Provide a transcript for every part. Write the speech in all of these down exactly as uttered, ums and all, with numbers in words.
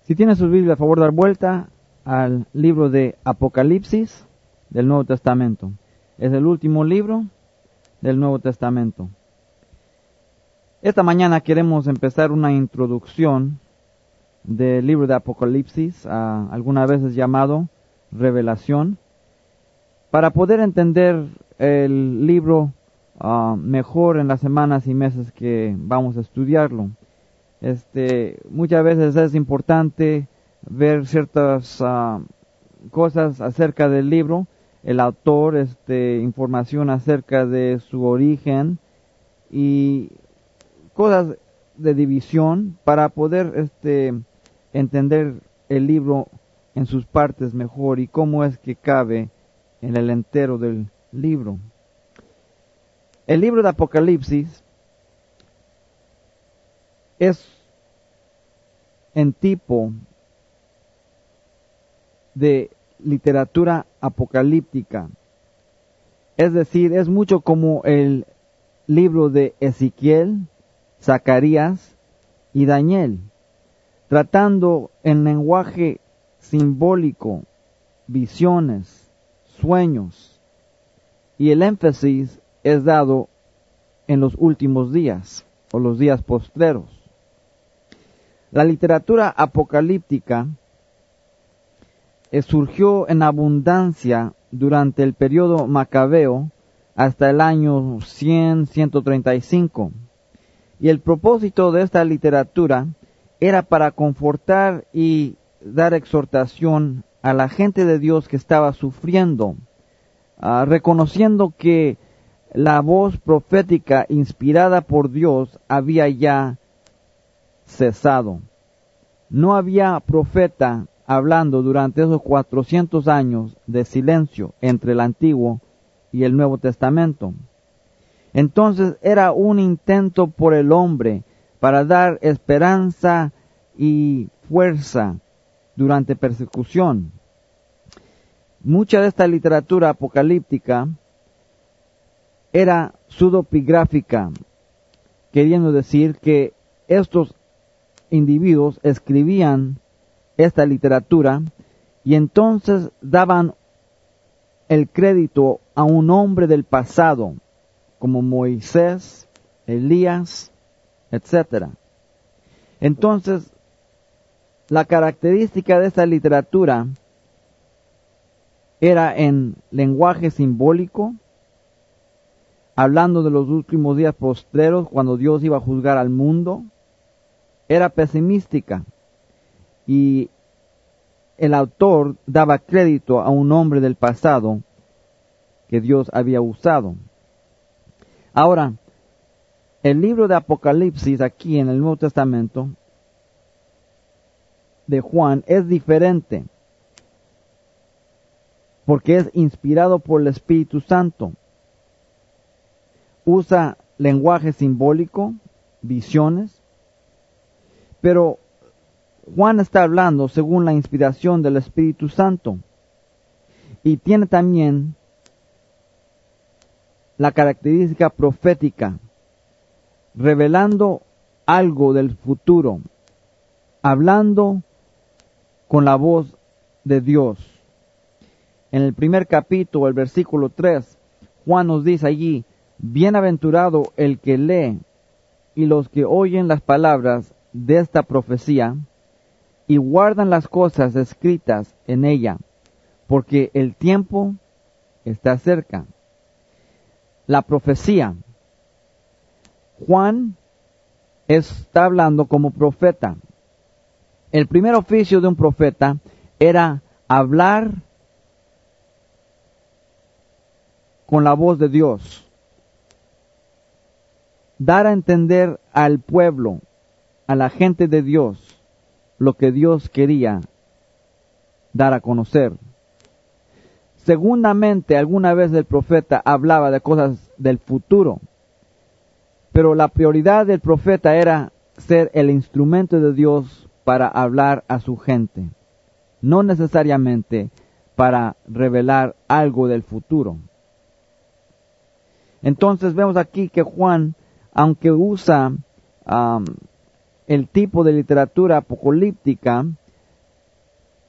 Si tiene sus Biblias, a favor, dar vuelta al libro de Apocalipsis del Nuevo Testamento. Es el último libro del Nuevo Testamento. Esta mañana queremos empezar una introducción del libro de Apocalipsis, uh, algunas veces llamado Revelación, para poder entender el libro uh, mejor en las semanas y meses que vamos a estudiarlo. Este, muchas veces es importante ver ciertas uh, cosas acerca del libro, el autor, este, información acerca de su origen y cosas de división para poder este, entender el libro en sus partes mejor y cómo es que cabe en el entero del libro. El libro de Apocalipsis es en tipo de literatura apocalíptica, es decir, es mucho como el libro de Ezequiel, Zacarías y Daniel, tratando en lenguaje simbólico, visiones, sueños, y el énfasis es dado en los últimos días o los días postreros. La literatura apocalíptica eh, surgió en abundancia durante el periodo macabeo hasta el año cien a ciento treinta y cinco. Y el propósito de esta literatura era para confortar y dar exhortación a la gente de Dios que estaba sufriendo, uh, reconociendo que la voz profética inspirada por Dios había ya cesado. No había profeta hablando durante esos cuatrocientos años de silencio entre el Antiguo y el Nuevo Testamento. Entonces era un intento por el hombre para dar esperanza y fuerza durante persecución. Mucha de esta literatura apocalíptica era pseudopigráfica, queriendo decir que estos individuos escribían esta literatura y entonces daban el crédito a un hombre del pasado, como Moisés, Elías, etcétera. Entonces, la característica de esta literatura era en lenguaje simbólico, hablando de los últimos días postreros, cuando Dios iba a juzgar al mundo. Era pesimística y el autor daba crédito a un hombre del pasado que Dios había usado. Ahora, el libro de Apocalipsis aquí en el Nuevo Testamento de Juan es diferente porque es inspirado por el Espíritu Santo. Usa lenguaje simbólico, visiones, pero Juan está hablando según la inspiración del Espíritu Santo y tiene también la característica profética, revelando algo del futuro, hablando con la voz de Dios. En el primer capítulo, el versículo tres, Juan nos dice allí: bienaventurado el que lee y los que oyen las palabras de esta profecía y guardan las cosas escritas en ella, porque el tiempo está cerca. La profecía. Juan está hablando como profeta. El primer oficio de un profeta era hablar con la voz de Dios, dar a entender al pueblo, a la gente de Dios, lo que Dios quería dar a conocer. Segundamente, alguna vez el profeta hablaba de cosas del futuro, pero la prioridad del profeta era ser el instrumento de Dios para hablar a su gente, no necesariamente para revelar algo del futuro. Entonces vemos aquí que Juan, aunque usa um, el tipo de literatura apocalíptica,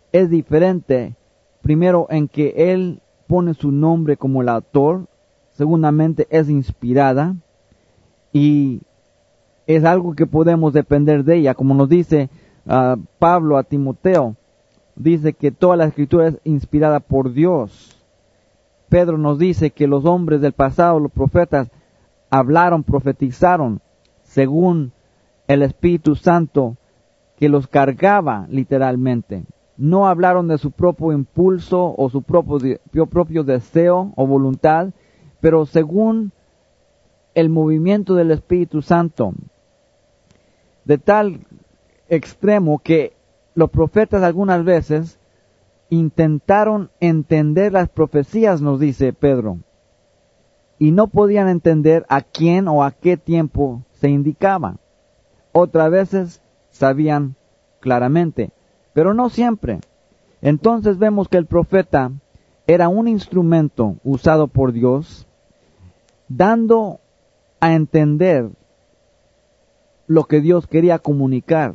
es diferente, primero en que él pone su nombre como el autor, segundamente es inspirada y es algo que podemos depender de ella, como nos dice uh, Pablo a Timoteo, dice que toda la escritura es inspirada por Dios. Pedro nos dice que los hombres del pasado, los profetas, hablaron, profetizaron, según el Espíritu Santo que los cargaba literalmente. No hablaron de su propio impulso o su propio, propio deseo o voluntad, pero según el movimiento del Espíritu Santo, de tal extremo que los profetas algunas veces intentaron entender las profecías, nos dice Pedro, y no podían entender a quién o a qué tiempo se indicaba. Otras veces sabían claramente, pero no siempre. Entonces vemos que el profeta era un instrumento usado por Dios, dando a entender lo que Dios quería comunicar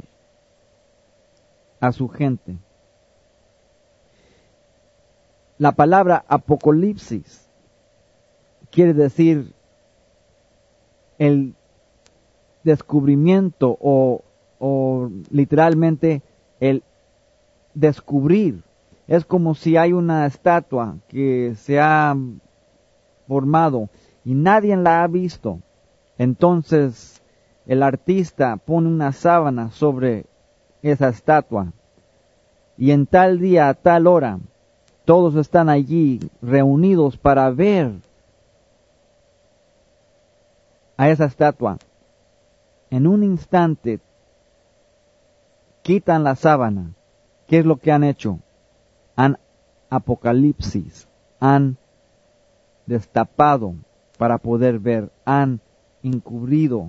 a su gente. La palabra apocalipsis quiere decir el descubrimiento o, o literalmente el descubrir. Es como si hay una estatua que se ha formado y nadie la ha visto. Entonces el artista pone una sábana sobre esa estatua y en tal día, a tal hora, todos están allí reunidos para ver a esa estatua. En un instante quitan la sábana. ¿Qué es lo que han hecho? Han apocalipsis, han destapado para poder ver, han encubrido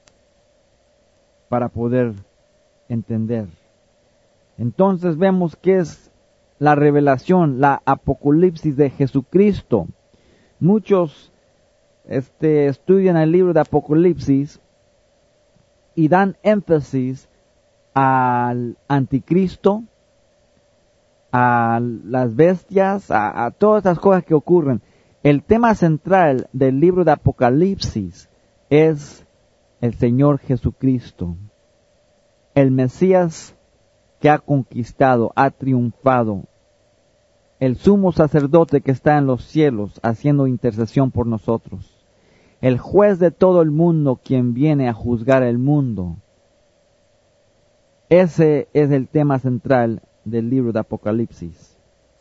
para poder entender. Entonces vemos que es la revelación, la apocalipsis de Jesucristo. Muchos este, estudian el libro de Apocalipsis y dan énfasis al anticristo, a las bestias, a, a todas las cosas que ocurren. El tema central del libro de Apocalipsis es el Señor Jesucristo, el Mesías que ha conquistado, ha triunfado, el sumo sacerdote que está en los cielos haciendo intercesión por nosotros, el juez de todo el mundo quien viene a juzgar el mundo. Ese es el tema central del libro de Apocalipsis.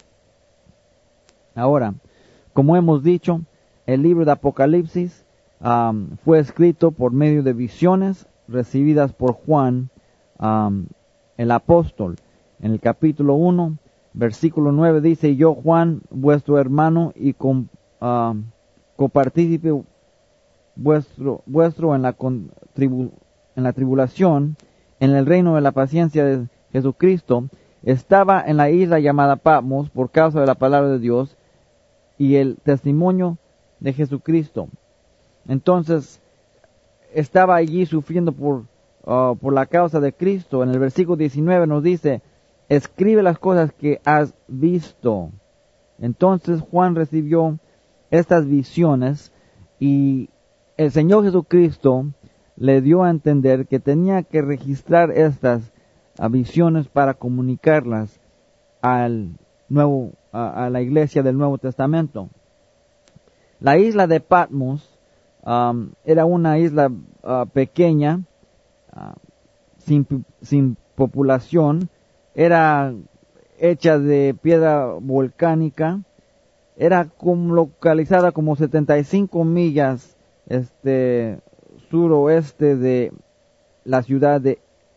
Ahora, como hemos dicho, el libro de Apocalipsis um, fue escrito por medio de visiones recibidas por Juan, um, el apóstol. En el capítulo uno, versículo nueve dice: yo, Juan, vuestro hermano y com, uh, copartícipe vuestro, vuestro en la, contribu, en la tribulación, en el reino de la paciencia de Jesucristo, estaba en la isla llamada Patmos por causa de la palabra de Dios y el testimonio de Jesucristo. Entonces, estaba allí sufriendo por, uh, por la causa de Cristo. En el versículo diecinueve nos dice: escribe las cosas que has visto. Entonces Juan recibió estas visiones y el Señor Jesucristo le dio a entender que tenía que registrar estas visiones para comunicarlas al nuevo, a, a la iglesia del Nuevo Testamento. La isla de Patmos um, era una isla uh, pequeña, uh, sin, sin población, era hecha de piedra volcánica, era como localizada como setenta y cinco millas este suroeste de la ciudad de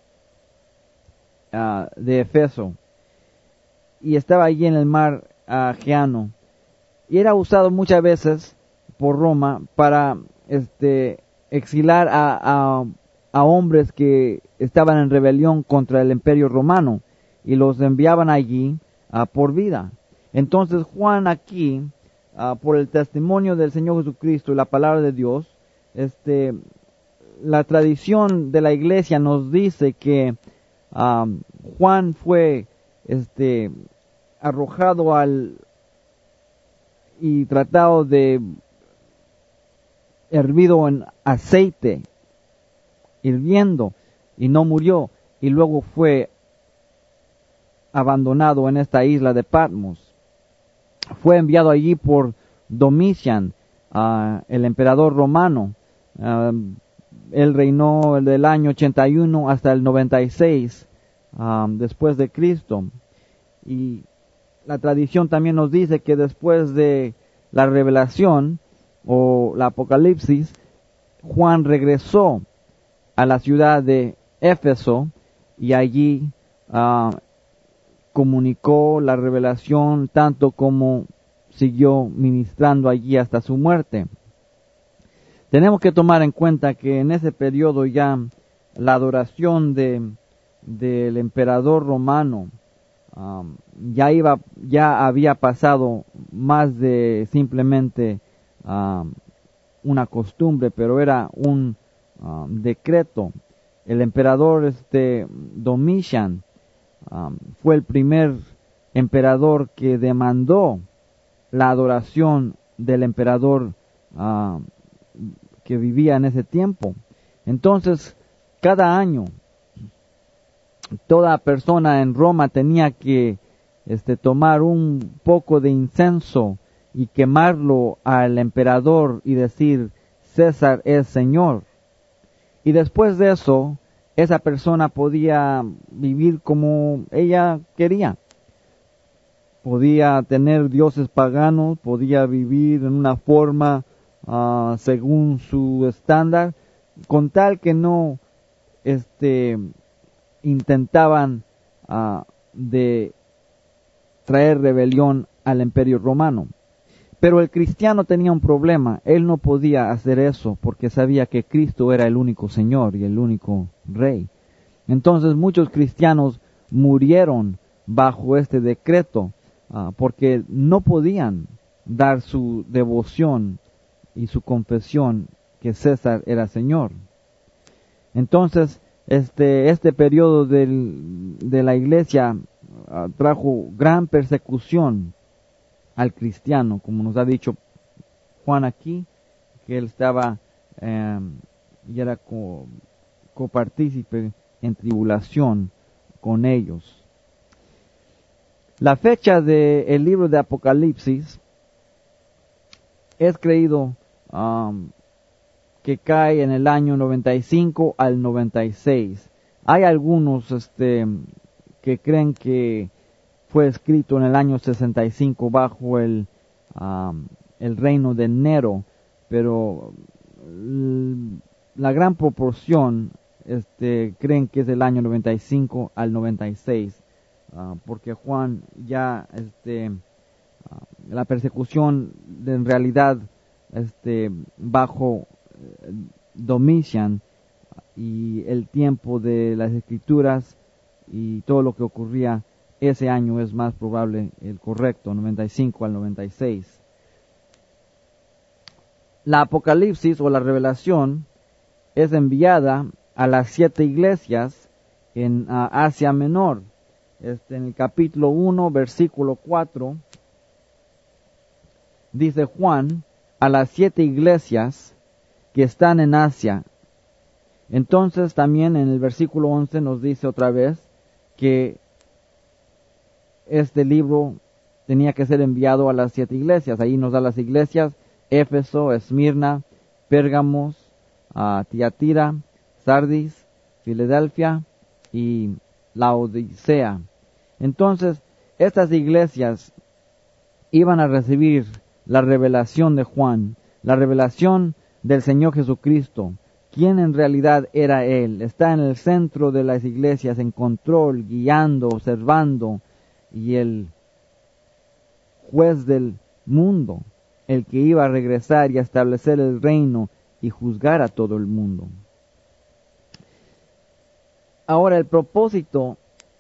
uh, de Efeso, y estaba allí en el mar uh, Egeo, y era usado muchas veces por Roma para este exilar a, a, a hombres que estaban en rebelión contra el imperio romano, y los enviaban allí uh, por vida. Entonces Juan aquí, uh, por el testimonio del Señor Jesucristo y la palabra de Dios, este, la tradición de la iglesia nos dice que um, Juan fue este, arrojado al y tratado de hervido en aceite, hirviendo, y no murió, y luego fue abandonado en esta isla de Patmos. Fue enviado allí por Domician, uh, el emperador romano. Uh, él reinó del año ochenta y uno hasta el noventa y seis um, después de Cristo. Y la tradición también nos dice que después de la revelación o la Apocalipsis, Juan regresó a la ciudad de Éfeso y allí uh, comunicó la revelación, tanto como siguió ministrando allí hasta su muerte. Tenemos que tomar en cuenta que en ese periodo ya la adoración de del emperador romano um, ya iba ya había pasado más de simplemente um, una costumbre, pero era un um, decreto. El emperador este Domician um, fue el primer emperador que demandó la adoración del emperador uh, que vivía en ese tiempo. Entonces, cada año, toda persona en Roma tenía que este, tomar un poco de incienso y quemarlo al emperador y decir, César es Señor. Y después de eso, esa persona podía vivir como ella quería. Podía tener dioses paganos, podía vivir en una forma uh, según su estándar, con tal que no este, intentaban uh, de traer rebelión al imperio romano. Pero el cristiano tenía un problema. Él no podía hacer eso porque sabía que Cristo era el único Señor y el único Rey. Entonces muchos cristianos murieron bajo este decreto uh, porque no podían dar su devoción y su confesión que César era Señor. Entonces este, este periodo del, de la iglesia uh, trajo gran persecución al cristiano, como nos ha dicho Juan aquí, que él estaba eh, y era co, copartícipe en tribulación con ellos. La fecha del libro de Apocalipsis es creído um, que cae en el año noventa y cinco al noventa y seis. Hay algunos este, que creen que fue escrito en el año sesenta y cinco bajo el, um, el reino de Nero, pero la gran proporción este, creen que es del año noventa y cinco al noventa y seis, uh, porque Juan ya, este, uh, la persecución de, en realidad este, bajo uh, Domician y el tiempo de las escrituras y todo lo que ocurría ese año es más probable el correcto, noventa y cinco al noventa y seis. La Apocalipsis o la revelación es enviada a las siete iglesias en uh, Asia Menor. Este, en el capítulo uno, versículo cuatro, dice Juan, a las siete iglesias que están en Asia. Entonces también en el versículo once nos dice otra vez que este libro tenía que ser enviado a las siete iglesias. Ahí nos da las iglesias: Éfeso, Esmirna, Pérgamos, uh, Tiatira, Sardis, Filadelfia y Laodicea. Entonces, estas iglesias iban a recibir la revelación de Juan, la revelación del Señor Jesucristo, quien en realidad era Él. Está en el centro de las iglesias, en control, guiando, observando, y el juez del mundo, el que iba a regresar y a establecer el reino y juzgar a todo el mundo. Ahora, el propósito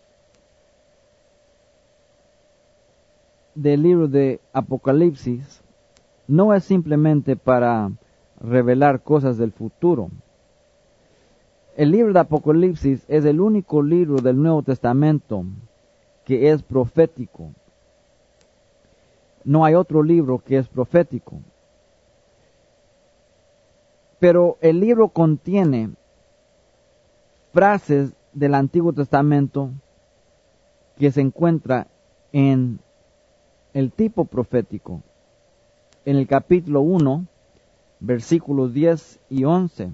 del libro de Apocalipsis no es simplemente para revelar cosas del futuro. El libro de Apocalipsis es el único libro del Nuevo Testamento que es profético. No hay otro libro que es profético. Pero el libro contiene frases del Antiguo Testamento que se encuentra en el tipo profético. En el capítulo uno, versículos diez y once,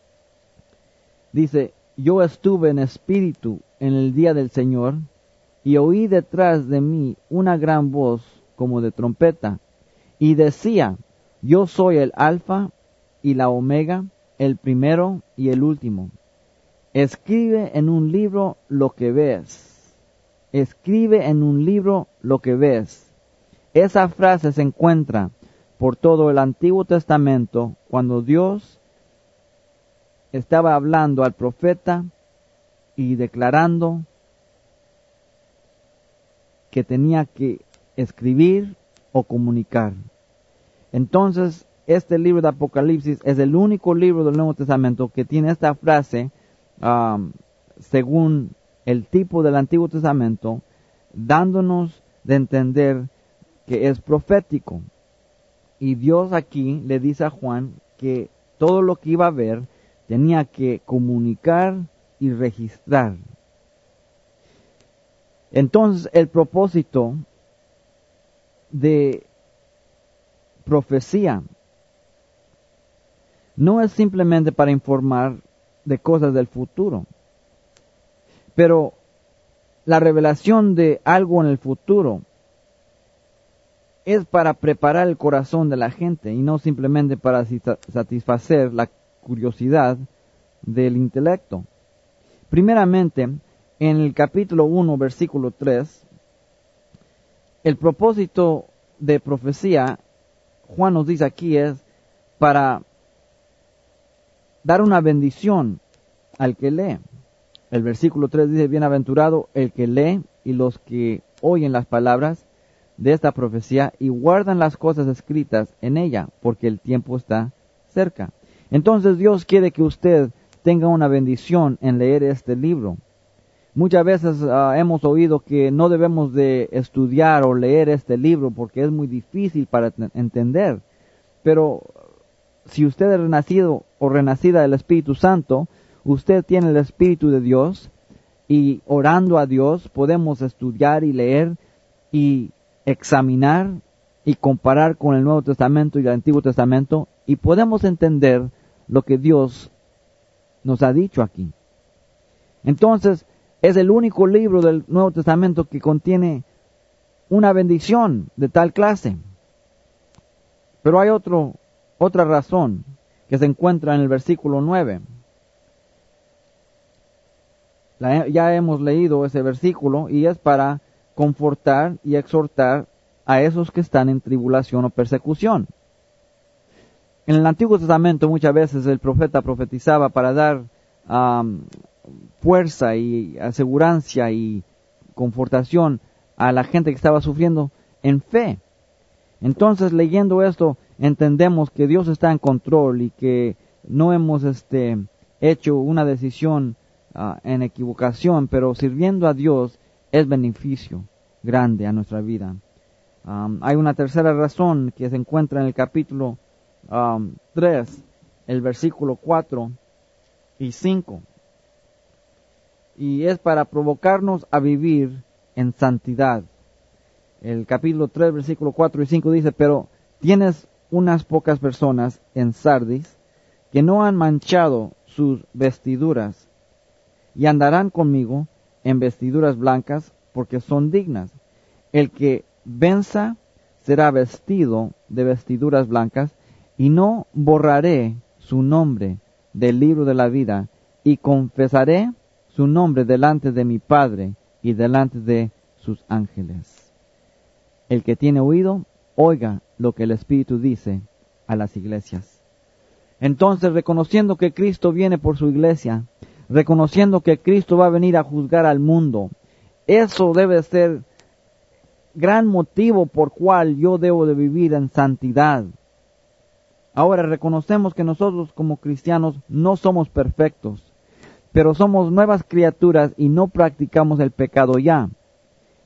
dice: yo estuve en espíritu en el día del Señor, y oí detrás de mí una gran voz como de trompeta, y decía: yo soy el Alfa y la Omega, el primero y el último. Escribe en un libro lo que ves. Escribe en un libro lo que ves. Esa frase se encuentra por todo el Antiguo Testamento cuando Dios estaba hablando al profeta y declarando que tenía que escribir o comunicar. Entonces, este libro de Apocalipsis es el único libro del Nuevo Testamento que tiene esta frase, um, según el tipo del Antiguo Testamento, dándonos de entender que es profético. Y Dios aquí le dice a Juan que todo lo que iba a ver tenía que comunicar y registrar. Entonces, el propósito de profecía no es simplemente para informar de cosas del futuro, pero la revelación de algo en el futuro es para preparar el corazón de la gente y no simplemente para satisfacer la curiosidad del intelecto. Primeramente, en el capítulo uno, versículo tres, el propósito de profecía, Juan nos dice aquí, es para dar una bendición al que lee. El versículo tres dice: bienaventurado el que lee y los que oyen las palabras de esta profecía y guardan las cosas escritas en ella, porque el tiempo está cerca. Entonces Dios quiere que usted tenga una bendición en leer este libro. Muchas veces uh, hemos oído que no debemos de estudiar o leer este libro porque es muy difícil para entender. Pero si usted es renacido o renacida del Espíritu Santo, usted tiene el Espíritu de Dios, y orando a Dios podemos estudiar y leer y examinar y comparar con el Nuevo Testamento y el Antiguo Testamento, y podemos entender lo que Dios nos ha dicho aquí. Entonces, es el único libro del Nuevo Testamento que contiene una bendición de tal clase. Pero hay otro, otra razón que se encuentra en el versículo nueve. La, ya hemos leído ese versículo y es para confortar y exhortar a esos que están en tribulación o persecución. En el Antiguo Testamento muchas veces el profeta profetizaba para dar um, fuerza y asegurancia y confortación a la gente que estaba sufriendo en fe. Entonces, leyendo esto, entendemos que Dios está en control y que no hemos este, hecho una decisión uh, en equivocación, pero sirviendo a Dios es beneficio grande a nuestra vida. Um, hay una tercera razón que se encuentra en el capítulo um, tres, el versículo cuatro y cinco. Y es para provocarnos a vivir en santidad. El capítulo tres, versículo cuatro y cinco dice: pero tienes unas pocas personas en Sardis que no han manchado sus vestiduras, y andarán conmigo en vestiduras blancas, porque son dignas. El que venza será vestido de vestiduras blancas, y no borraré su nombre del libro de la vida, y confesaré su nombre delante de mi Padre y delante de sus ángeles. El que tiene oído, oiga lo que el Espíritu dice a las iglesias. Entonces, reconociendo que Cristo viene por su iglesia, reconociendo que Cristo va a venir a juzgar al mundo, eso debe ser gran motivo por cual yo debo de vivir en santidad. Ahora, reconocemos que nosotros como cristianos no somos perfectos, pero somos nuevas criaturas y no practicamos el pecado ya.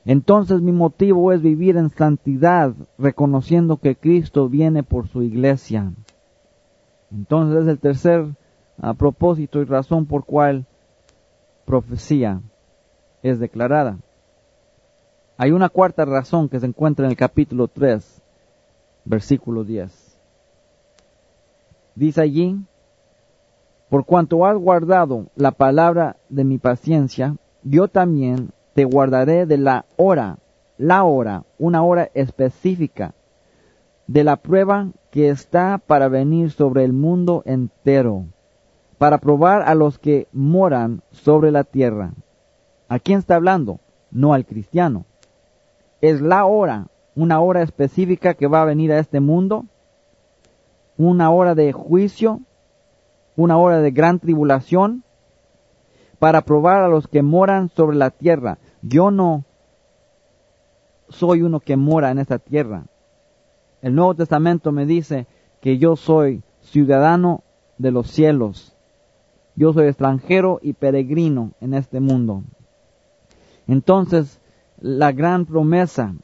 Entonces mi motivo es vivir en santidad, reconociendo que Cristo viene por su iglesia. Entonces es el tercer uh, propósito y razón por cual profecía es declarada. Hay una cuarta razón que se encuentra en el capítulo tres, versículo diez. Dice allí: por cuanto has guardado la palabra de mi paciencia, yo también te guardaré de la hora, la hora, una hora específica, de la prueba que está para venir sobre el mundo entero, para probar a los que moran sobre la tierra. ¿A quién está hablando? No al cristiano. Es la hora, una hora específica que va a venir a este mundo, una hora de juicio, una hora de gran tribulación, para probar a los que moran sobre la tierra. Yo no soy uno que mora en esta tierra. El Nuevo Testamento me dice que yo soy ciudadano de los cielos. Yo soy extranjero y peregrino en este mundo. Entonces, la gran promesa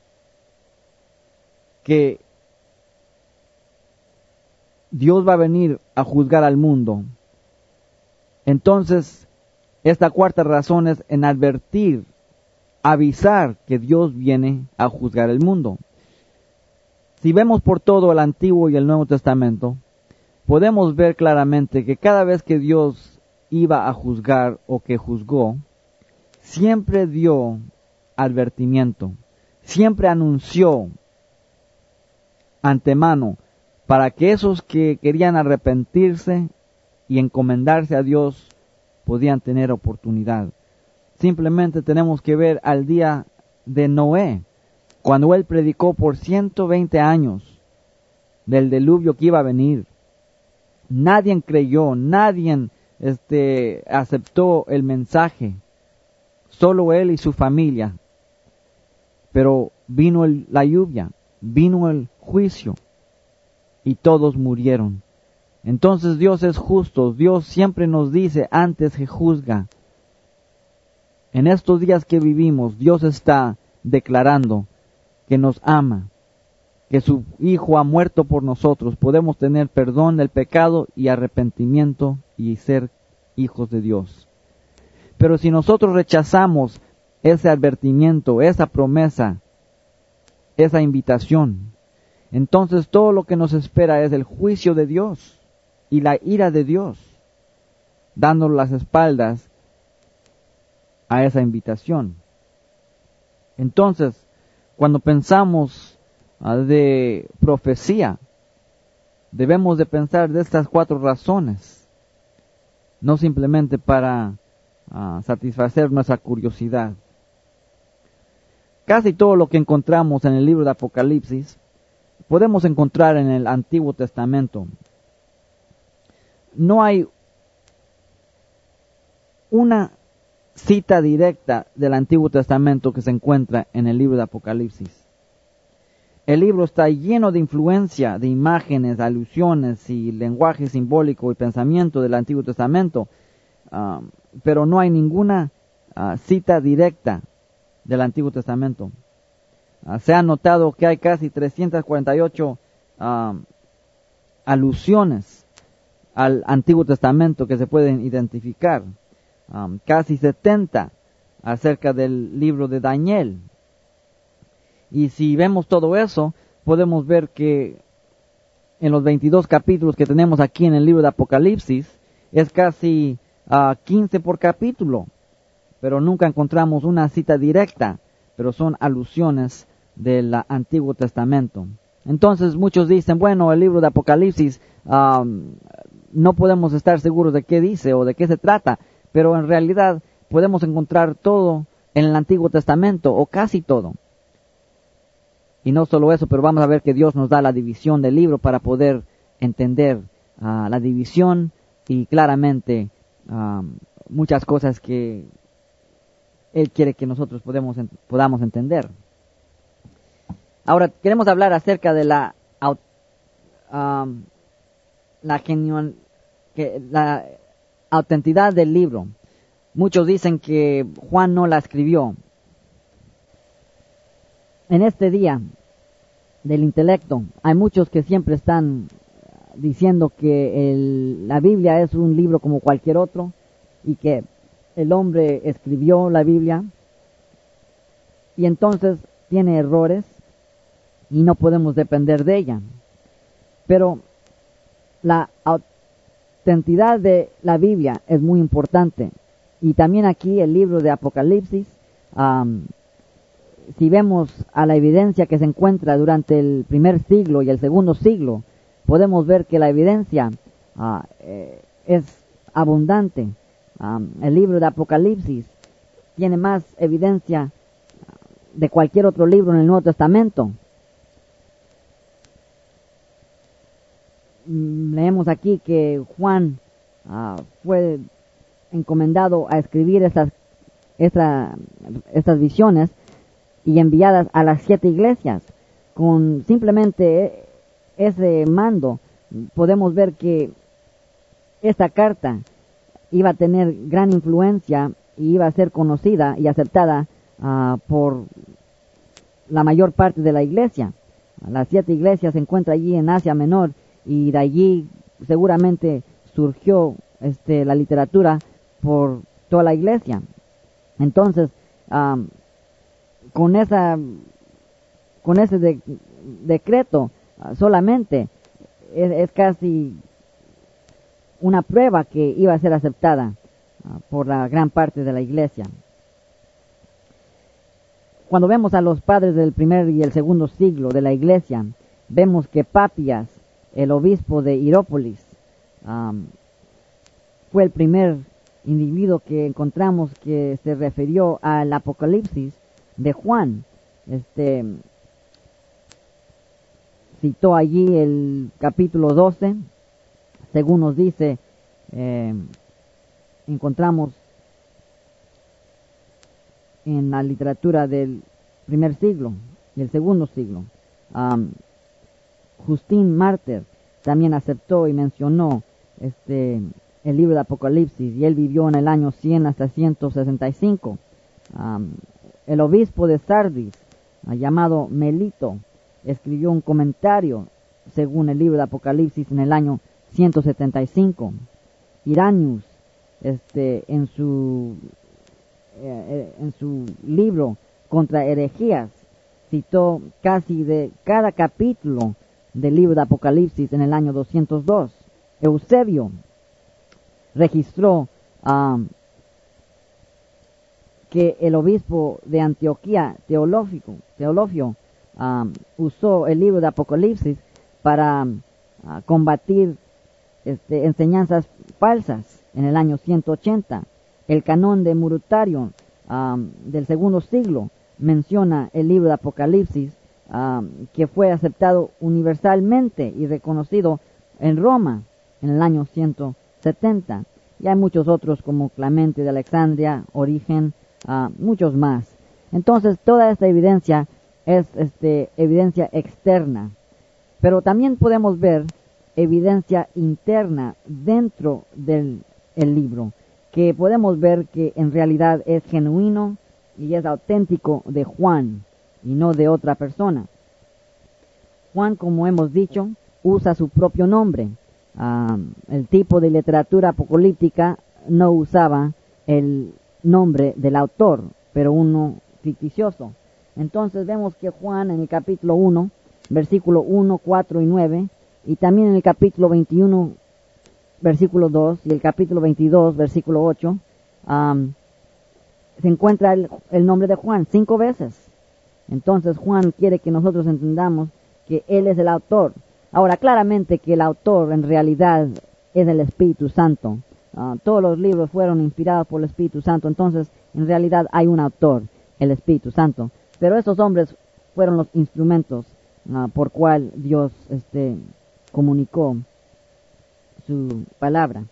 que Dios va a venir a juzgar al mundo. Entonces, esta cuarta razón es en advertir, avisar que Dios viene a juzgar el mundo. Si vemos por todo el Antiguo y el Nuevo Testamento, podemos ver claramente que cada vez que Dios iba a juzgar o que juzgó, siempre dio advertimiento, siempre anunció antemano para que esos que querían arrepentirse y encomendarse a Dios podían tener oportunidad. Simplemente tenemos que ver al día de Noé, cuando él predicó por ciento veinte años del diluvio que iba a venir. Nadie creyó, nadie este, aceptó el mensaje, solo él y su familia. Pero vino el, la lluvia, vino el juicio y todos murieron. Entonces Dios es justo, Dios siempre nos dice antes que juzga. En estos días que vivimos, Dios está declarando que nos ama, que su Hijo ha muerto por nosotros, podemos tener perdón del pecado y arrepentimiento y ser hijos de Dios. Pero si nosotros rechazamos ese advertimiento, esa promesa, esa invitación, entonces todo lo que nos espera es el juicio de Dios y la ira de Dios, dándonos las espaldas a esa invitación. Entonces, cuando pensamos uh, de profecía, debemos de pensar de estas cuatro razones, no simplemente para uh, satisfacer nuestra curiosidad. Casi todo lo que encontramos en el libro de Apocalipsis podemos encontrar en el Antiguo Testamento. No hay una cita directa del Antiguo Testamento que se encuentra en el libro de Apocalipsis. El libro está lleno de influencia de imágenes, alusiones y lenguaje simbólico y pensamiento del Antiguo Testamento, uh, pero no hay ninguna uh, cita directa del Antiguo Testamento. Uh, se ha notado que hay casi trescientas cuarenta y ocho uh, alusiones al Antiguo Testamento que se pueden identificar. Um, casi setenta acerca del libro de Daniel. Y si vemos todo eso, podemos ver que en los veintidós capítulos que tenemos aquí en el libro de Apocalipsis, es casi uh, quince por capítulo, pero nunca encontramos una cita directa, pero son alusiones del Antiguo Testamento. Entonces muchos dicen, bueno, el libro de Apocalipsis um, no podemos estar seguros de qué dice o de qué se trata, pero en realidad podemos encontrar todo en el Antiguo Testamento, o casi todo. Y no solo eso, pero vamos a ver que Dios nos da la división del libro para poder entender uh, la división y claramente uh, muchas cosas que Él quiere que nosotros podemos, podamos entender. Ahora, queremos hablar acerca de la, um, la genuina, que la autenticidad del libro. Muchos dicen que Juan no la escribió. en este día del intelecto, hay muchos que siempre están diciendo que el, la Biblia es un libro como cualquier otro y que el hombre escribió la Biblia y entonces tiene errores y no podemos depender de ella. Pero la autenticidad de la Biblia es muy importante. Y también aquí el libro de Apocalipsis, um, si vemos a la evidencia que se encuentra durante el primer siglo y el segundo siglo, podemos ver que la evidencia uh, eh, es abundante. Um, el libro de Apocalipsis tiene más evidencia de cualquier otro libro en el Nuevo Testamento. Mm, leemos aquí que Juan uh, fue encomendado a escribir estas, esta, estas visiones y enviadas a las siete iglesias. Con simplemente ese mando podemos ver que esta carta iba a tener gran influencia y iba a ser conocida y aceptada uh, por la mayor parte de la iglesia. Las siete iglesias se encuentran allí en Asia Menor y de allí seguramente surgió este, la literatura por toda la iglesia. Entonces, um, con esa, con ese de, decreto uh, solamente es, es casi una prueba que iba a ser aceptada uh, por la gran parte de la iglesia. Cuando vemos a los padres del primer y el segundo siglo de la iglesia, vemos que Papias, el obispo de Hierápolis, um, fue el primer individuo que encontramos que se refirió al Apocalipsis de Juan. Este citó allí el capítulo doce, según nos dice, eh, encontramos en la literatura del primer siglo y el segundo siglo. Um, Justín Mártir también aceptó y mencionó este el libro de Apocalipsis, y él vivió en el año cien hasta ciento sesenta y cinco. Um, el obispo de Sardis, uh, llamado Melito, escribió un comentario según el libro de Apocalipsis en el año ciento setenta y cinco. Iranius, este, en su eh, en su libro contra herejías, citó casi de cada capítulo del libro de Apocalipsis en el año doscientos dos. Eusebio registró um, que el obispo de Antioquía, Teolófico, Teolofio, um, usó el libro de Apocalipsis para uh, combatir este, enseñanzas falsas en el año ciento ochenta. El canón de Murutario um, del segundo siglo menciona el libro de Apocalipsis, um, que fue aceptado universalmente y reconocido en Roma en el año ciento setenta. Y hay muchos otros como Clemente de Alexandria, Origen, uh, muchos más. Entonces toda esta evidencia es este, evidencia externa, pero también podemos ver evidencia interna dentro del el libro, que podemos ver que en realidad es genuino y es auténtico de Juan y no de otra persona. Juan, como hemos dicho, usa su propio nombre. Um, el tipo de literatura apocalíptica no usaba el nombre del autor, pero uno ficticioso. Entonces vemos que Juan en el capítulo uno, versículo uno, cuatro y nueve, y también en el capítulo veintiuno, versículo dos, y el capítulo veintidós, versículo ocho, um, se encuentra el, el nombre de Juan cinco veces. Entonces Juan quiere que nosotros entendamos que él es el autor. Ahora, claramente que el autor en realidad es el Espíritu Santo. Uh, todos los libros fueron inspirados por el Espíritu Santo, entonces en realidad hay un autor, el Espíritu Santo. Pero esos hombres fueron los instrumentos uh, por cual Dios este, comunicó su palabra.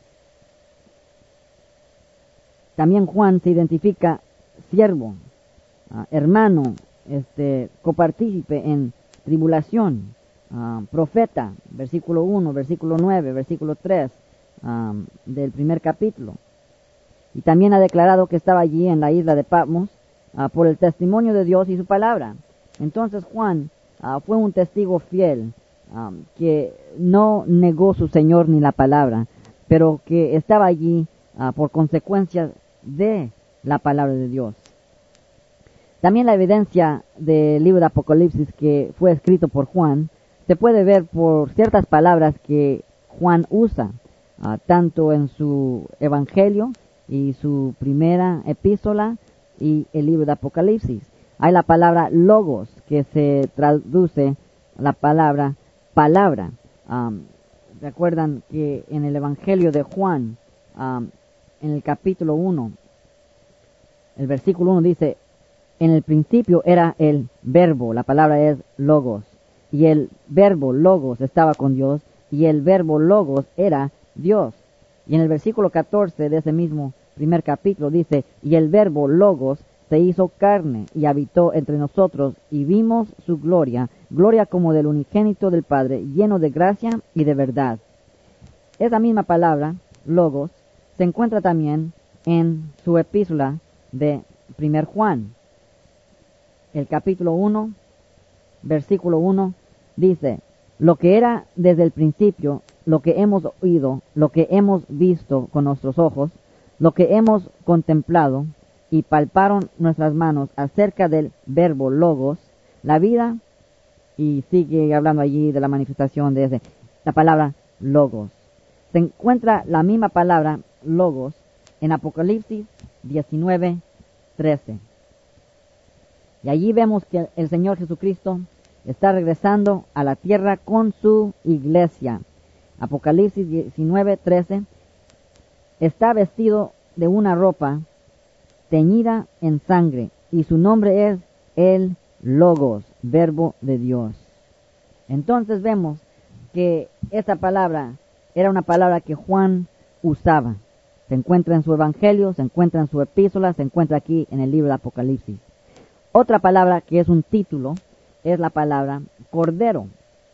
También Juan se identifica siervo, uh, hermano, este, copartícipe en tribulación. Uh, profeta, versículo uno, versículo nueve, versículo tres um, del primer capítulo. Y también ha declarado que estaba allí en la isla de Patmos uh, por el testimonio de Dios y su palabra. Entonces Juan uh, fue un testigo fiel um, que no negó su Señor ni la palabra, pero que estaba allí uh, por consecuencia de la palabra de Dios. También la evidencia del libro de Apocalipsis que fue escrito por Juan se puede ver por ciertas palabras que Juan usa, uh, tanto en su evangelio y su primera epístola y el libro de Apocalipsis. Hay la palabra logos, que se traduce la palabra palabra. Um, Recuerdan que en el evangelio de Juan, um, en el capítulo uno, el versículo uno dice, en el principio era el verbo, la palabra es logos, y el verbo logos estaba con Dios, y el verbo logos era Dios. Y en el versículo catorce de ese mismo primer capítulo dice, y el verbo logos se hizo carne y habitó entre nosotros, y vimos su gloria, gloria como del unigénito del Padre, lleno de gracia y de verdad. Esa misma palabra, logos, se encuentra también en su epístola de primer Juan. El capítulo uno, versículo uno, dice, lo que era desde el principio, lo que hemos oído, lo que hemos visto con nuestros ojos, lo que hemos contemplado y palparon nuestras manos acerca del verbo logos, la vida, y sigue hablando allí de la manifestación de ese, la palabra logos. Se encuentra la misma palabra logos en Apocalipsis diecinueve, trece. Y allí vemos que el Señor Jesucristo está regresando a la tierra con su iglesia. Apocalipsis diecinueve, trece. Está vestido de una ropa teñida en sangre, y su nombre es el Logos, verbo de Dios. Entonces vemos que esta palabra era una palabra que Juan usaba. Se encuentra en su evangelio, se encuentra en su epístola, se encuentra aquí en el libro de Apocalipsis. Otra palabra que es un título es la palabra Cordero.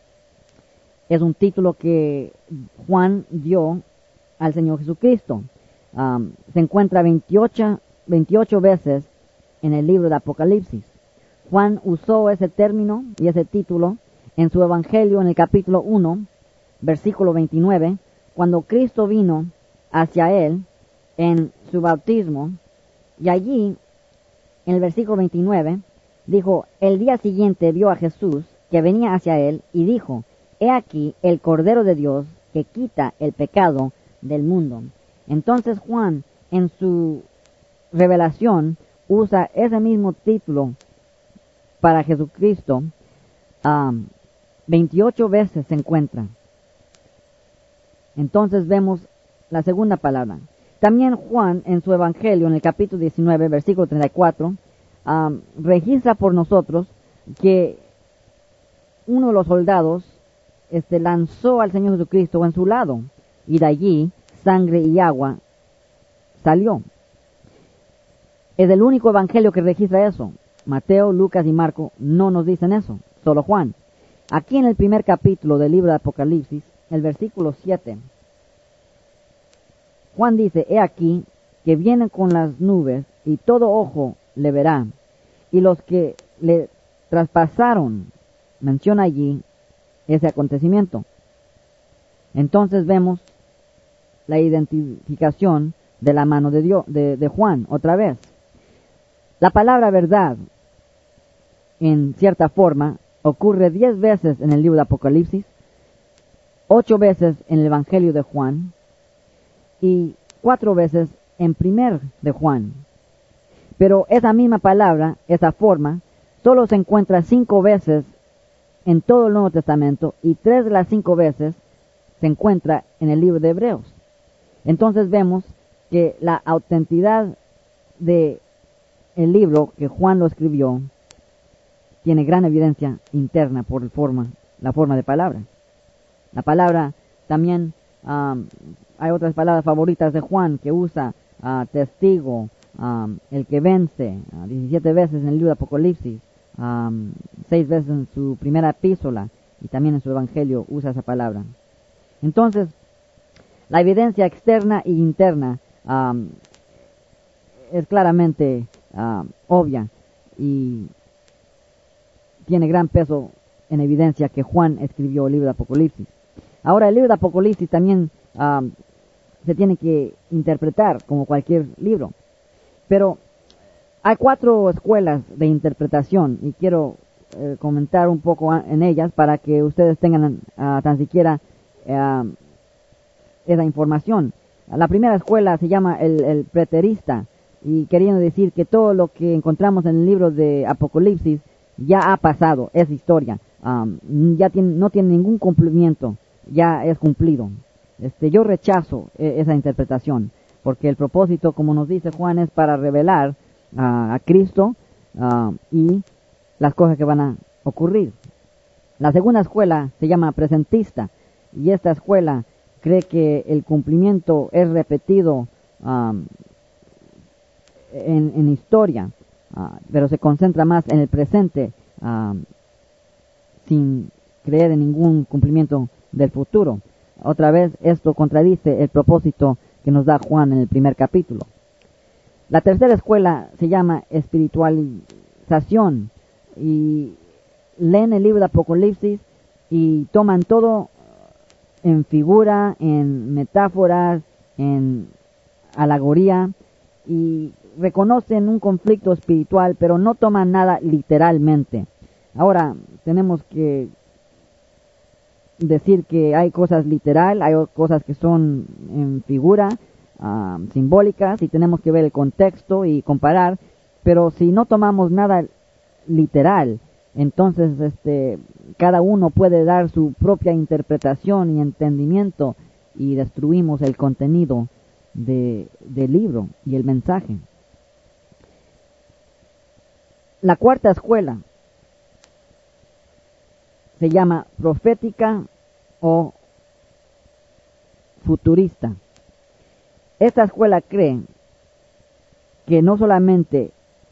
Es un título que Juan dio al Señor Jesucristo. Um, se encuentra veintiocho, veintiocho veces en el libro de Apocalipsis. Juan usó ese término y ese título en su evangelio en el capítulo uno, versículo veintinueve, cuando Cristo vino hacia él en su bautismo, y allí en el versículo veintinueve dijo, el día siguiente vio a Jesús que venía hacia él y dijo, he aquí el Cordero de Dios que quita el pecado del mundo. Entonces Juan en su revelación usa ese mismo título para Jesucristo. Um, veintiocho veces se encuentra. Entonces vemos la segunda palabra. También Juan en su evangelio en el capítulo diecinueve, versículo treinta y cuatro, um, registra por nosotros que uno de los soldados este, lanzó al Señor Jesucristo en su lado, y de allí sangre y agua salió. Es el único evangelio que registra eso. Mateo, Lucas y Marco no nos dicen eso, solo Juan. Aquí en el primer capítulo del libro de Apocalipsis, el versículo siete, Juan dice, he aquí que viene con las nubes y todo ojo le verá, y los que le traspasaron, menciona allí ese acontecimiento. Entonces vemos la identificación de la mano de Dios, de, de Juan, otra vez. La palabra verdad, en cierta forma, ocurre diez veces en el libro de Apocalipsis, ocho veces en el Evangelio de Juan y cuatro veces en primer de Juan. Pero esa misma palabra, esa forma, solo se encuentra cinco veces en todo el Nuevo Testamento y tres de las cinco veces se encuentra en el libro de Hebreos. Entonces vemos que la autenticidad de el libro que Juan lo escribió tiene gran evidencia interna por el forma, la forma de palabra. La palabra también, um, hay otras palabras favoritas de Juan que usa, uh, testigo, um, el que vence, uh, diecisiete veces en el libro de Apocalipsis, um, seis veces en su primera epístola y también en su evangelio usa esa palabra. Entonces, la evidencia externa e interna um, es claramente uh, obvia, y tiene gran peso en evidencia que Juan escribió el libro de Apocalipsis. Ahora, el libro de Apocalipsis también um, se tiene que interpretar como cualquier libro. Pero hay cuatro escuelas de interpretación y quiero eh, comentar un poco en ellas para que ustedes tengan uh, tan siquiera uh, esa información. La primera escuela se llama el, el preterista, y queriendo decir que todo lo que encontramos en el libro de Apocalipsis ya ha pasado, es historia, um, ya tiene, no tiene ningún cumplimiento, ya es cumplido. Este, yo rechazo eh, esa interpretación, porque el propósito, como nos dice Juan, es para revelar uh, a Cristo uh, y las cosas que van a ocurrir. La segunda escuela se llama presentista, y esta escuela cree que el cumplimiento es repetido um, en, en historia, uh, pero se concentra más en el presente, uh, sin creer en ningún cumplimiento del futuro. Otra vez, esto contradice el propósito que nos da Juan en el primer capítulo. La tercera escuela se llama espiritualización, y leen el libro de Apocalipsis y toman todo en figura, en metáforas, en alegoría, y reconocen un conflicto espiritual, pero no toman nada literalmente. Ahora, tenemos que decir que hay cosas literal, hay cosas que son en figura, uh, simbólicas, y tenemos que ver el contexto y comparar, pero si no tomamos nada literal, entonces este cada uno puede dar su propia interpretación y entendimiento, y destruimos el contenido de, del libro y el mensaje. La cuarta escuela se llama profética o futurista. Esta escuela cree que no solamente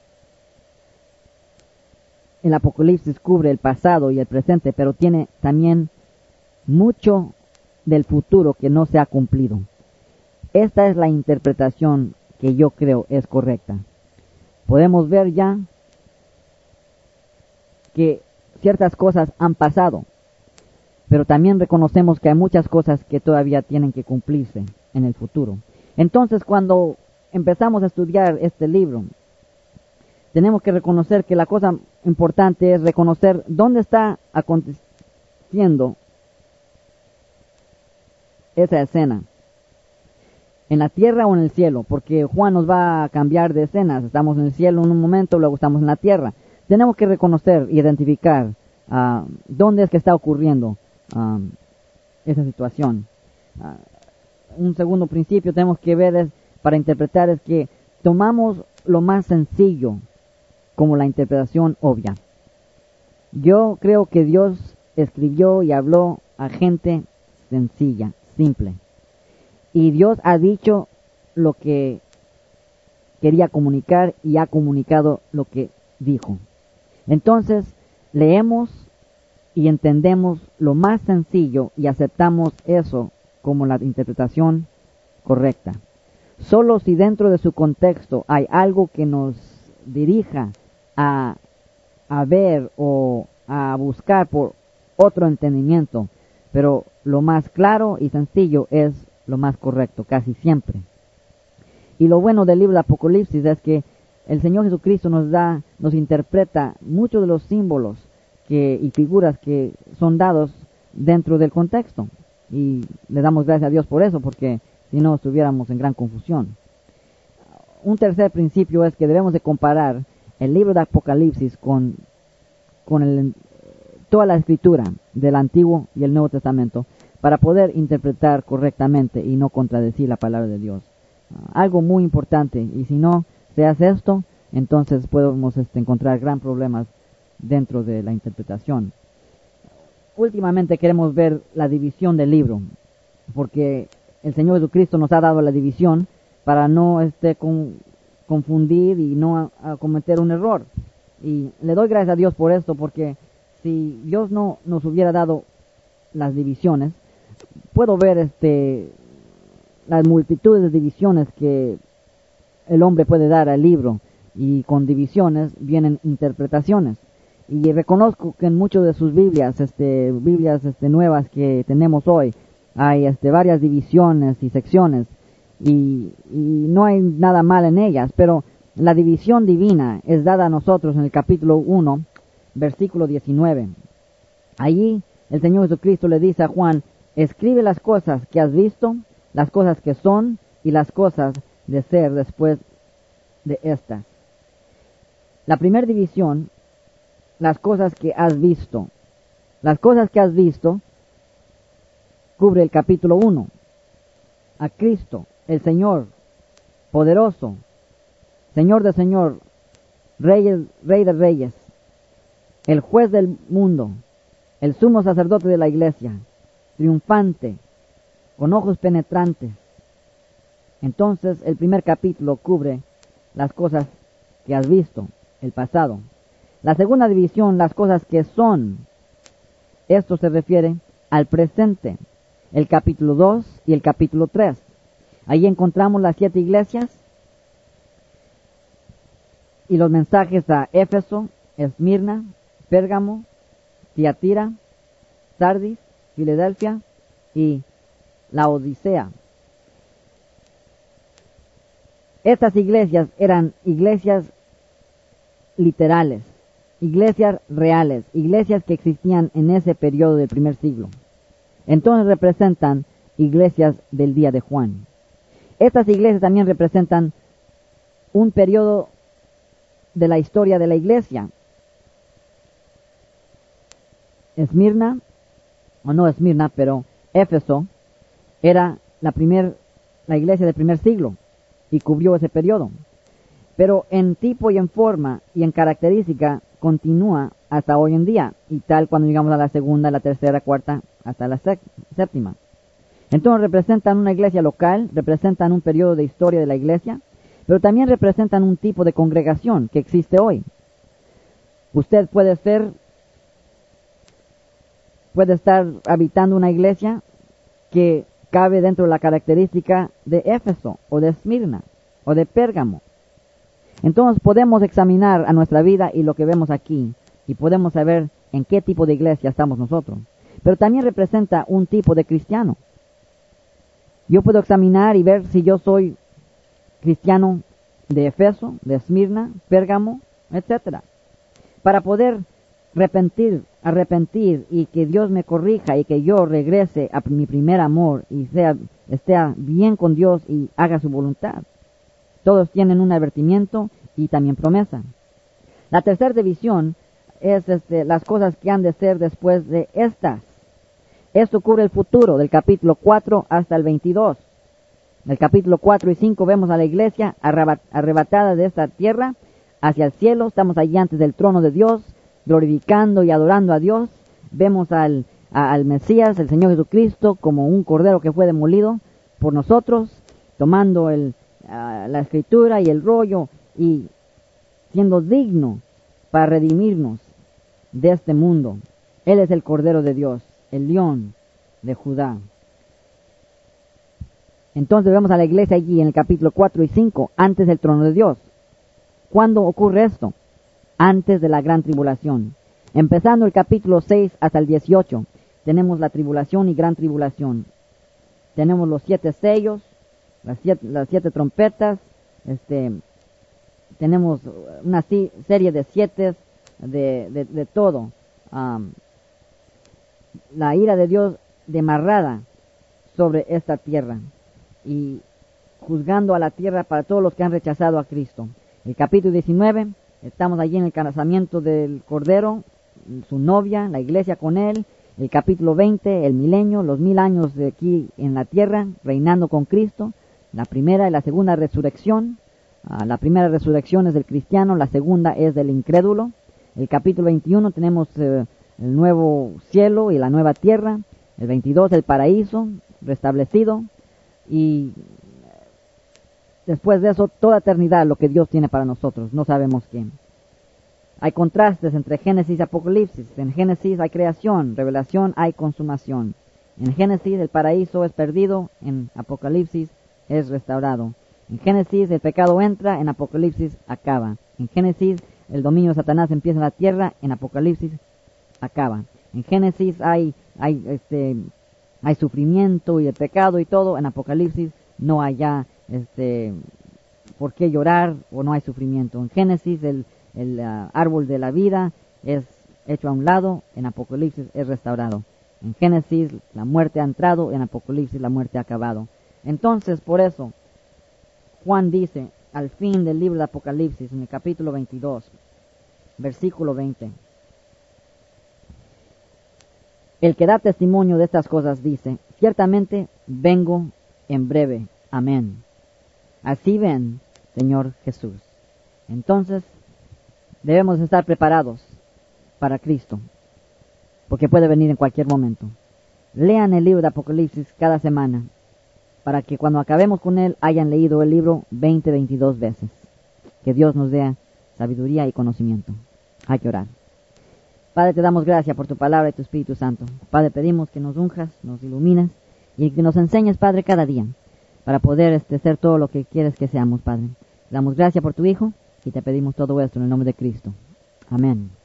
el Apocalipsis cubre el pasado y el presente, pero tiene también mucho del futuro que no se ha cumplido. Esta es la interpretación que yo creo es correcta. Podemos ver ya que ciertas cosas han pasado, pero también reconocemos que hay muchas cosas que todavía tienen que cumplirse en el futuro. Entonces, cuando empezamos a estudiar este libro, tenemos que reconocer que la cosa importante es reconocer dónde está aconteciendo esa escena, en la tierra o en el cielo, porque Juan nos va a cambiar de escenas. Estamos en el cielo en un momento, luego estamos en la tierra. Tenemos que reconocer, identificar uh, dónde es que está ocurriendo um, esa situación. Uh, un segundo principio tenemos que ver es, para interpretar, es que tomamos lo más sencillo como la interpretación obvia. Yo creo que Dios escribió y habló a gente sencilla, simple. Y Dios ha dicho lo que quería comunicar y ha comunicado lo que dijo. Entonces, leemos y entendemos lo más sencillo y aceptamos eso como la interpretación correcta. Solo si dentro de su contexto hay algo que nos dirija a, a ver o a buscar por otro entendimiento, pero lo más claro y sencillo es lo más correcto, casi siempre. Y lo bueno del libro de Apocalipsis es que el Señor Jesucristo nos da, nos interpreta muchos de los símbolos que, y figuras que son dados dentro del contexto. Y le damos gracias a Dios por eso, porque si no estuviéramos en gran confusión. Un tercer principio es que debemos de comparar el libro de Apocalipsis con, con el, toda la escritura del Antiguo y el Nuevo Testamento, para poder interpretar correctamente y no contradecir la palabra de Dios. Uh, algo muy importante, y si no se hace esto, entonces podemos este, encontrar gran problemas dentro de la interpretación. Últimamente queremos ver la división del libro, porque el Señor Jesucristo nos ha dado la división para no este, con, confundir y no a, a cometer un error. Y le doy gracias a Dios por esto, porque si Dios no nos hubiera dado las divisiones, puedo ver este las multitudes de divisiones que el hombre puede dar al libro, y con divisiones vienen interpretaciones. y reconozco que en muchas de sus Biblias, este, Biblias este, nuevas que tenemos hoy, hay este, varias divisiones y secciones, y, y no hay nada mal en ellas, pero la división divina es dada a nosotros en el capítulo uno, versículo diecinueve. Allí el Señor Jesucristo le dice a Juan: escribe las cosas que has visto, las cosas que son y las cosas de ser después de estas. La primera división, las cosas que has visto. Las cosas que has visto cubre el capítulo uno. A Cristo, el Señor, poderoso, Señor de Señor, Rey, Rey de Reyes, el juez del mundo, el sumo sacerdote de la iglesia, triunfante, con ojos penetrantes. Entonces el primer capítulo cubre las cosas que has visto, el pasado. La segunda división, las cosas que son. Esto se refiere al presente, el capítulo dos y el capítulo tres. Ahí encontramos las siete iglesias y los mensajes a Éfeso, Esmirna, Pérgamo, Tiatira, Sardis, Filadelfia y la Odisea. Estas iglesias eran iglesias literales, iglesias reales, iglesias que existían en ese periodo del primer siglo. Entonces representan iglesias del día de Juan. Estas iglesias también representan un periodo de la historia de la iglesia. Esmirna, o no Esmirna, pero Éfeso, era la, primer, la iglesia del primer siglo y cubrió ese periodo. Pero en tipo y en forma y en característica continúa hasta hoy en día, y tal cuando llegamos a la segunda, la tercera, cuarta, hasta la séptima. Entonces representan una iglesia local, representan un periodo de historia de la iglesia, pero también representan un tipo de congregación que existe hoy. Usted puede ser, puede estar habitando una iglesia que cabe dentro de la característica de Éfeso, o de Esmirna, o de Pérgamo. Entonces podemos examinar a nuestra vida y lo que vemos aquí, y podemos saber en qué tipo de iglesia estamos nosotros. Pero también representa un tipo de cristiano. Yo puedo examinar y ver si yo soy cristiano de Éfeso, de Esmirna, Pérgamo, etcétera. Para poder arrepentir, arrepentir y que Dios me corrija y que yo regrese a mi primer amor y sea, esté bien con Dios y haga su voluntad. Todos tienen un advertimiento y también promesa. La tercera división es este, las cosas que han de ser después de estas. Esto cubre el futuro, del capítulo cuatro hasta el veintidós. En el capítulo cuatro y cinco vemos a la iglesia arrebatada de esta tierra hacia el cielo. Estamos allí antes del trono de Dios, glorificando y adorando a Dios. Vemos al, a, al Mesías, el Señor Jesucristo, como un cordero que fue demolido por nosotros, tomando el, uh, la escritura y el rollo y siendo digno para redimirnos de este mundo. Él es el Cordero de Dios, el León de Judá. Entonces vemos a la iglesia allí en el capítulo cuatro y cinco, antes del trono de Dios. ¿Cuándo ocurre esto? Antes de la gran tribulación. Empezando el capítulo seis hasta el dieciocho, tenemos la tribulación y gran tribulación. Tenemos los siete sellos, las siete, las siete trompetas, este, tenemos una serie de siete de, de, de todo. Um, la ira de Dios demarrada sobre esta tierra y juzgando a la tierra para todos los que han rechazado a Cristo. El capítulo diecinueve, estamos allí en el casamiento del Cordero, su novia, la iglesia con él. El capítulo veinte, el milenio, los mil años de aquí en la tierra, reinando con Cristo. La primera y la segunda resurrección. Uh, la primera resurrección es del cristiano, la segunda es del incrédulo. El capítulo veintiuno tenemos uh, el nuevo cielo y la nueva tierra. El veintidós, el paraíso restablecido. Y después de eso, toda eternidad, lo que Dios tiene para nosotros. No sabemos qué. Hay contrastes entre Génesis y Apocalipsis. En Génesis hay creación, revelación, hay consumación. En Génesis el paraíso es perdido, en Apocalipsis es restaurado. En Génesis el pecado entra, en Apocalipsis acaba. En Génesis el dominio de Satanás empieza en la tierra, en Apocalipsis acaba. En Génesis hay, hay, este, hay sufrimiento y el pecado y todo, en Apocalipsis no hay ya este, por qué llorar o no hay sufrimiento. En Génesis el, el uh, árbol de la vida es hecho a un lado, en Apocalipsis es restaurado. En Génesis la muerte ha entrado, en Apocalipsis la muerte ha acabado. Entonces, por eso, Juan dice, al fin del libro de Apocalipsis, en el capítulo veintidós, versículo veinte, el que da testimonio de estas cosas dice, ciertamente vengo en breve. Amén. Así ven, Señor Jesús. Entonces, debemos estar preparados para Cristo, porque puede venir en cualquier momento. Lean el libro de Apocalipsis cada semana, para que cuando acabemos con él hayan leído el libro veinte, veintidós veces. Que Dios nos dé sabiduría y conocimiento. Hay que orar. Padre, te damos gracias por tu palabra y tu Espíritu Santo. Padre, pedimos que nos unjas, nos ilumines y que nos enseñes, Padre, cada día para poder este, ser todo lo que quieres que seamos, Padre. Te damos gracias por tu Hijo y te pedimos todo esto en el nombre de Cristo. Amén.